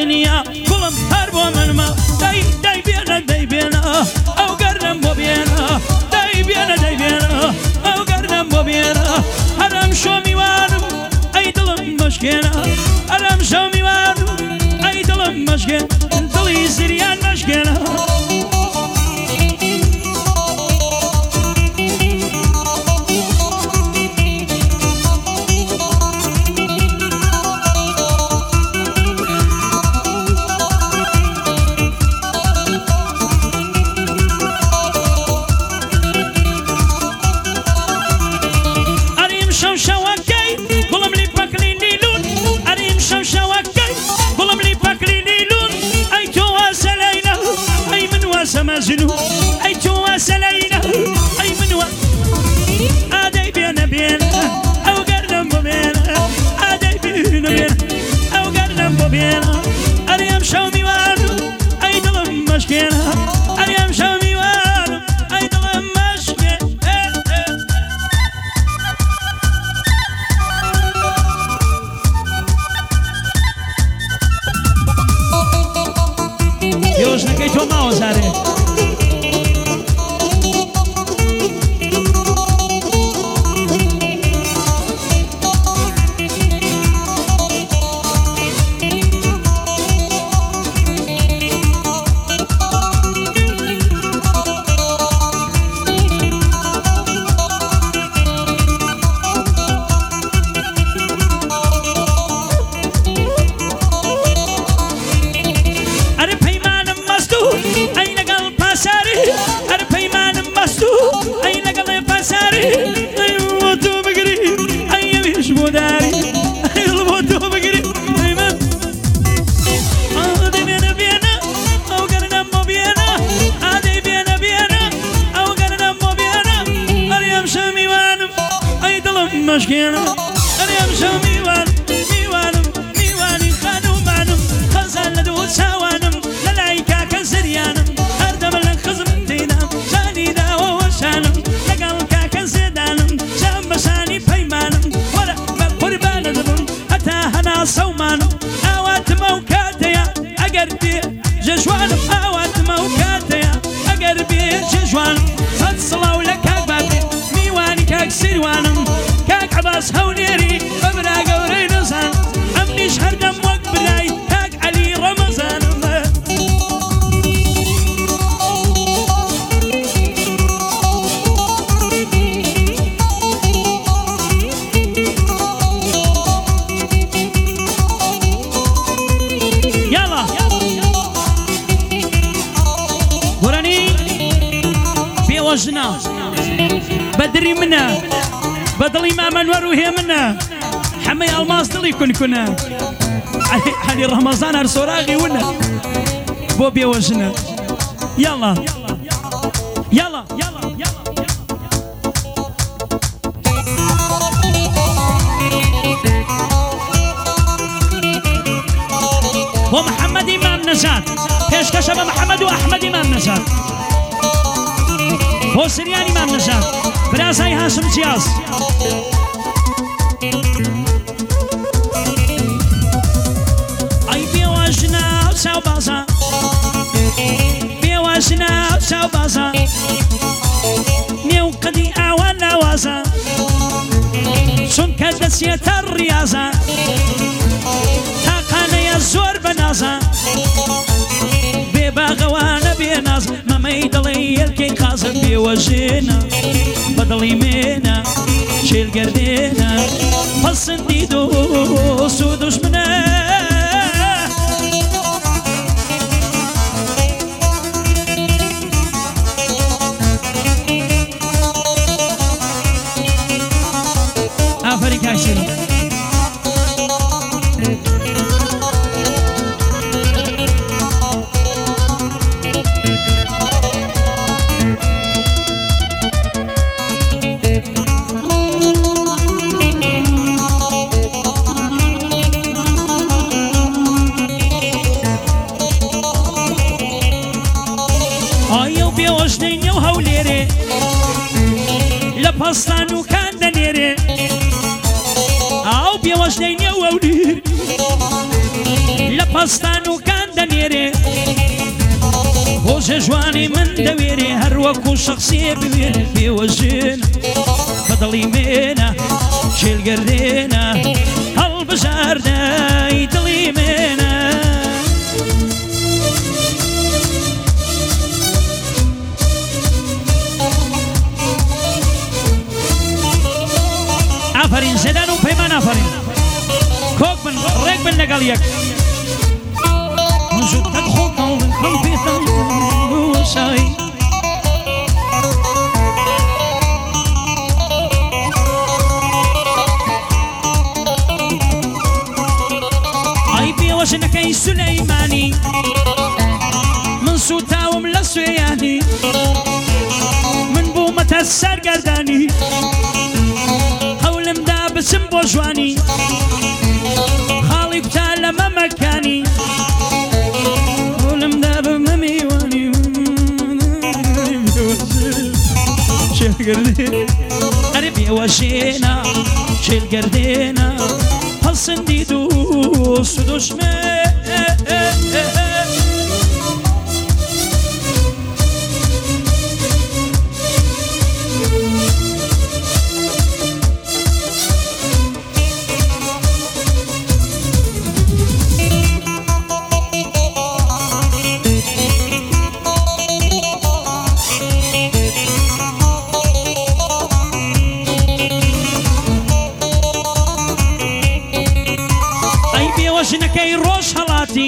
دنيا كلهم هربوا من ما داي بينا أو قرنم بينا داي بينا أو قرنم بينا هرم شومي وانم أي دلم مشكينا هرم شومي وانم أي دلم مشكين دلي سريان مشكينا مجنون أي تواصلينا أي منو أدي بينا أو قرنم بينا أدي بينا أو قرنم بينا أريم شومي وانو أي دلم مشكينا أريم شومي وانو أي دلم مشكينا يوش نكيتو ماو زاري مشكلة اليوم شو ميوانم خانو مانم خزان لدو سوانم للايكا كنسريانم هردم لنخزم تينام شاني داو وشانم لقال كاكن سيدانم شام بشاني بيمانم ورا بقربان دبم حتى هنا صومانم اوات موكاتيا اقربي جشوانم اوات موكاتيا اقربي جشوانم صد صلاو لك اقبابي ميواني كاك سيروانم عباس هونيري ببرا قوري نزان عمني شهر دم وقت براي تاج علي رمضان يلا وراني بيوجنا بدري منا بدلي ما منور وهي منا حمي الماس دلي كنا علي رمضان ارسوراغي ونا بوبي وجنا يلا يلا يلا ومحمد امام نجات ايش كشف محمد واحمد امام نجات هو سريان امام نجات براساي هاشم جياز اي بيواجنا وساو بازا بيواجنا وساو بازا نيو قدي اعوانا وازا شون كدسية الرياضة تاقانا يا زور بنازا بغوانا بيناز ما ميدلي الكي قاسم بيوجينا بدلي مينا شيل قردينا فالسندي دوس ودوش منا أفريقيا شيل لبستانو كان دنيري أو بيوجدين يا ولدي پستان و کاندنیره بۆ جوانی من دەوێرێ هەر وەکو شخصیە بوێنێ بێوەژێنە بەدڵی مێنە شێلگەردێنە هەڵبژاردەی دڵی مێنە ئافرین زێدان و پەیمان ئافرین کۆک بن ڕێک بن لەگەڵ یەک زودتك خوكا ومنكم في ثوشاي عيبي وشنكي سليماني من سوتاوم لسوياني من بومة السرقرداني حول مدابس بوجواني خالي بتالا ما مكاني قريب وشينا شيل قردينا هالصندي دوس ودشمي شنكي روش هلاتي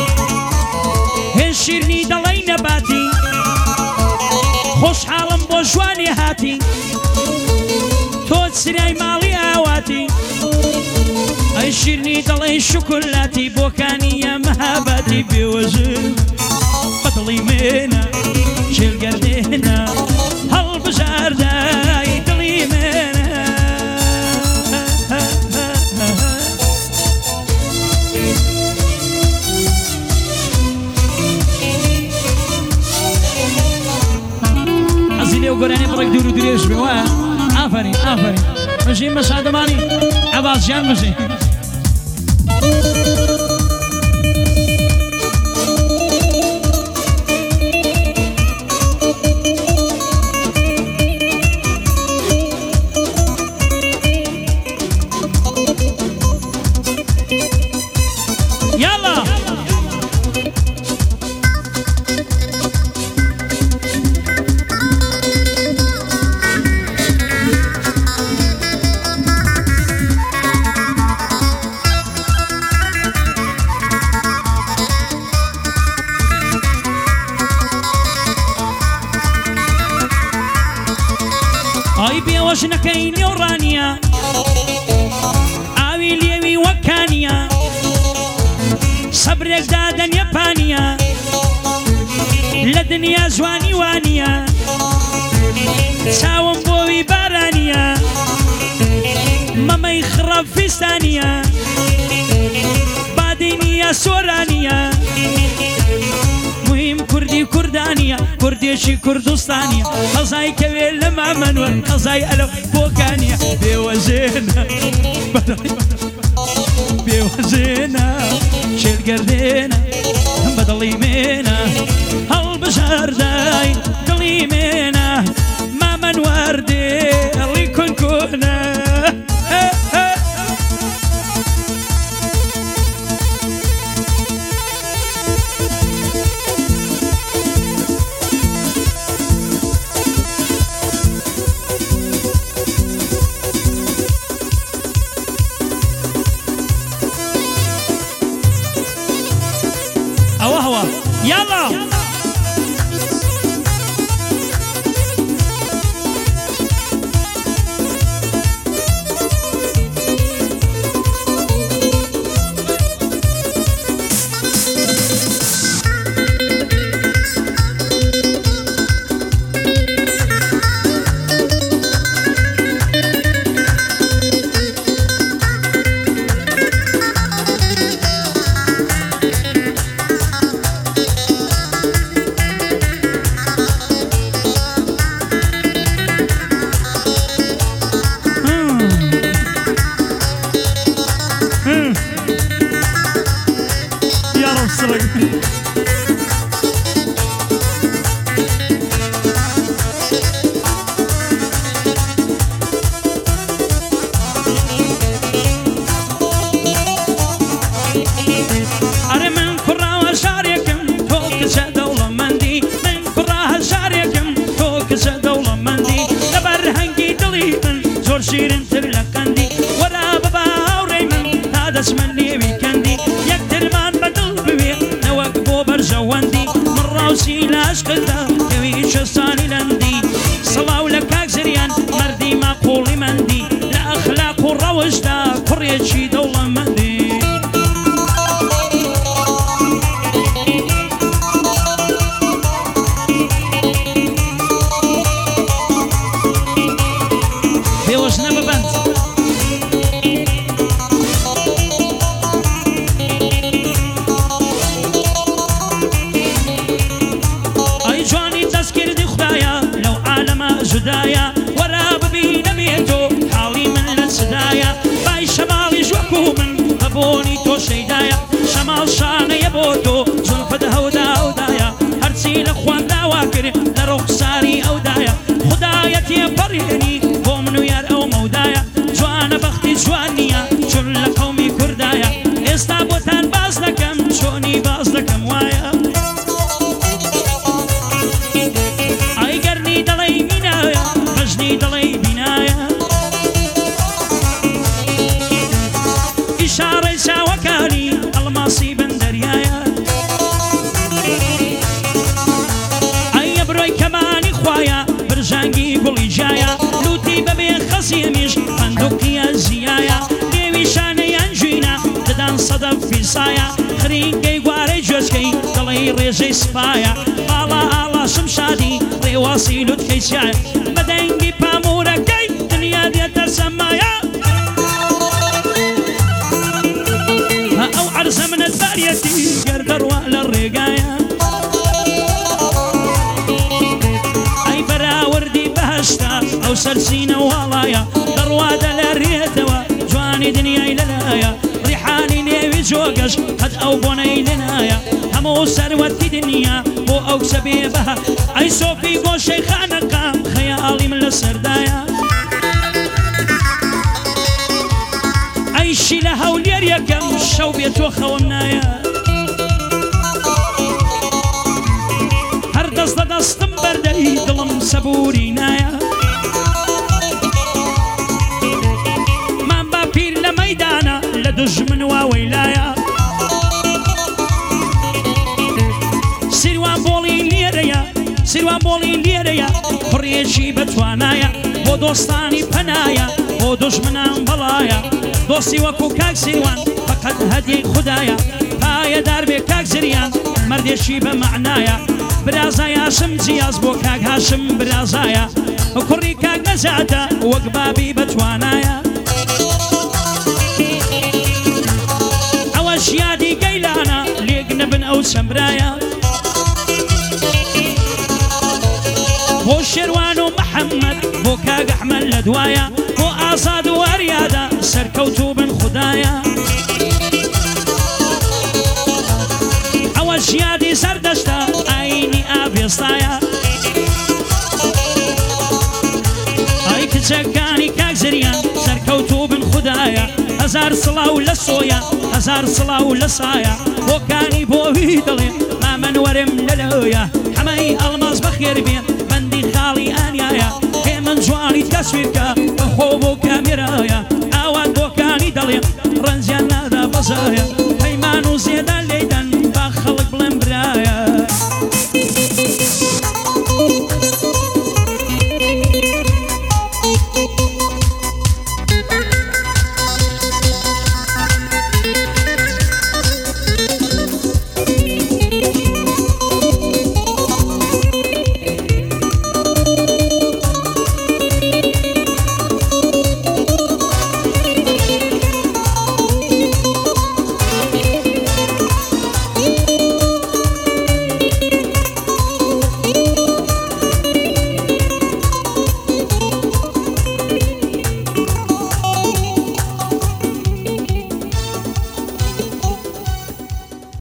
هنشيرني دلي نباتي خوش حالم بوجواني هاتي تود سرياي مالي هواتي هنشيرني دلي شوكولاتي بوكاني يا مهاباتي بوجه بطلي مينا شيل قردينا هالبجار داي دلي مينا وقراني برك دورو دريش بوا آفرين آفرين ماشي مساعدة ماني عباس جان ماشي يلا وشنكيني ورانيا عاوي ليوي وكانيا صبرك دادا يابانيا لدنيا زواني وانيا ساوم بوي بارانيا ماما يخرب في ثانية بعديني يا سورانيا مهم كردي كردانية كرديشي كردستانية قصاي كويل مع منور قصاي ألو بوكانية بيوزينا بيوزينا شيل قردينا بدلي مينا هالبشار داي دلي مينا ما منور دي اللي كنا يلا شیرینتر لە قەندی وەرا بەبا هاوڕێی من تا دەچمە نێوی کەندی یەکترمان بەدڵ بوێ نەوەک بۆ بەرژەوەندی من ڕاوسی لە عشقدا کەوی شەستانی لەندی سڵاو لە کاک زریان مەردی ماقوڵی مەندی لە ئەخلاق و ڕەوشدا کوڕێکی دەوڵەمەندی بێوەژنە ببەند ئەی جوانی دەستکردی خوددایە لەو عالەمە جودایە وەرا ببینە بێتۆ حاڵی من لە چدایە بای شەماڵیش وەکو من بەبوونی تۆ شەیدایە شەماڵ شانەیە بۆ تۆ زولفت هەودا هەودایە هەرچی لە خوان داوا کرد لە ڕوخساری ئەودایە خوددایە تێپەڕێنی بۆ من و یار ئەو مەودایە جوانە بەختی جوان نییە چون لە قەومی کوردایە ئێستا بۆتان باز دەکەم چۆنی باز دەکەم وایە ئەی گەرنی دەڵێی مینایە بەژنی دەڵێی بینایە ئیشارەی چاوەکانی ئەڵماسی بەندەریایە ئەیە بڕۆی کەمانی خوایە برژانگی گوڵی جایە لوتی بەبێ خەزیێمیش فەندوقیە زیایە نێوی شانەیان ژوینە دەدان سەدەف فیسایە خرینگەی گوارەی جۆچکەی دەڵێی ڕێژەی سپایە باڵا ئاڵاشم شادی ڕێواسی لوتکەی چایە بەدەنگی پامورەکەی دنیا دێتە سەمایە ئەو عەرزە منت باریەتی گەردەڕوا لە ڕێگایە ئەی بەراوردی بەهەشتا ئەو سەرچینە واڵایە دەڕوادە لە ڕێتەوە جوانی دنیای لەلایە ڕیحانی نێوی جۆگەش قەت ئەو بۆنەی لێنایە هەموو سەروەتی دنیا بۆ ئەو کسە بێبەها ئەی سۆفی گۆشەی خانەقام خەیاڵی من لە سەردایە ئەیشی لە هەولێر یەکەم شەو بێت تۆ خەوم نایە هەر دەست لە دەستم بەردەی دڵم سەبووری نایە مام با پیر لە مەیدانە لە دوژمن واوەی لایە سیروان بۆڵی لێرەیە سیروان بۆڵی لێرەیە کوڕێکی بەتوانایە بۆ دۆستانی پەنایە بۆ دوژمنان بەڵایە دۆستی وەکو کاک سیروان فەقەت هەدیەی خوددایە پایەدار بێ کاک زریان مەردێکی بە معنایە برازای هاشم جیاز بۆ کاک هاشم برازایە کوڕی کاک نەزاتە وەک بابی بەتوانایە ئەوەش یادی گەیلانە لێک نەبن ئەو چەمرایە بۆ شێروان و محەممەد بۆ کاک ئەحمەد لە دوایە بۆ ئازاد و وەریادە سەرکەوتوو بن خوددایە ئەوەش یادی سەردەشتە ئاینی ئابێستایە ئەی کچەکانی کاک زریان سەرکەوتوو بن خوددایە هەزار سڵاو لە سۆیە هەزار سڵاو لە سایە بۆکانی بۆوی دڵێ مامەن وەرم لەلەوەیە هەمەی ئەڵماس بەخێر بێن بەندی خاڵی ئانیایە هێ من جوانی تەسویرکە بەخۆ بۆ کامێرایە ئاوان بۆکانی دەڵێن ڕەنجیان نادا بەزایە